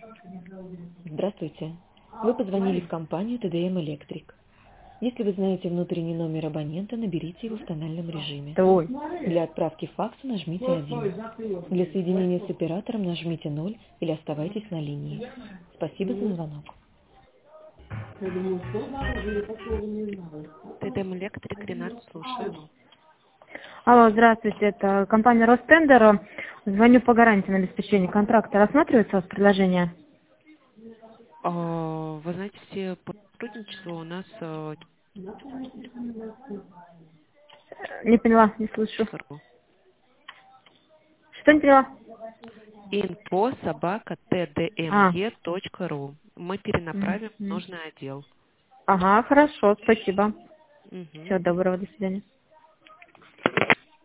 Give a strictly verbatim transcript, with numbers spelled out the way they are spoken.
Здравствуйте. Вы позвонили в компанию тэ дэ эм Electric. Если вы знаете внутренний номер абонента, наберите его в тональном режиме. Твой. Для отправки факса нажмите один. Для соединения с оператором нажмите ноль или оставайтесь на линии. Спасибо за звонок. тэ дэ эм Электрик, Ренат, слушаю. Алло, здравствуйте, это компания Ростендер. Звоню по гарантии на обеспечение контракта. Рассматривается у вас предложение? А, Вы знаете, все по сотрудничеству у нас э, Не поняла, не слышу. .ру. Что не поняла? инфо собака тэ дэ эм А, е точка ру. Мы перенаправим в мгм. нужный отдел. Ага, хорошо, спасибо. Мгм. Всего доброго, до свидания.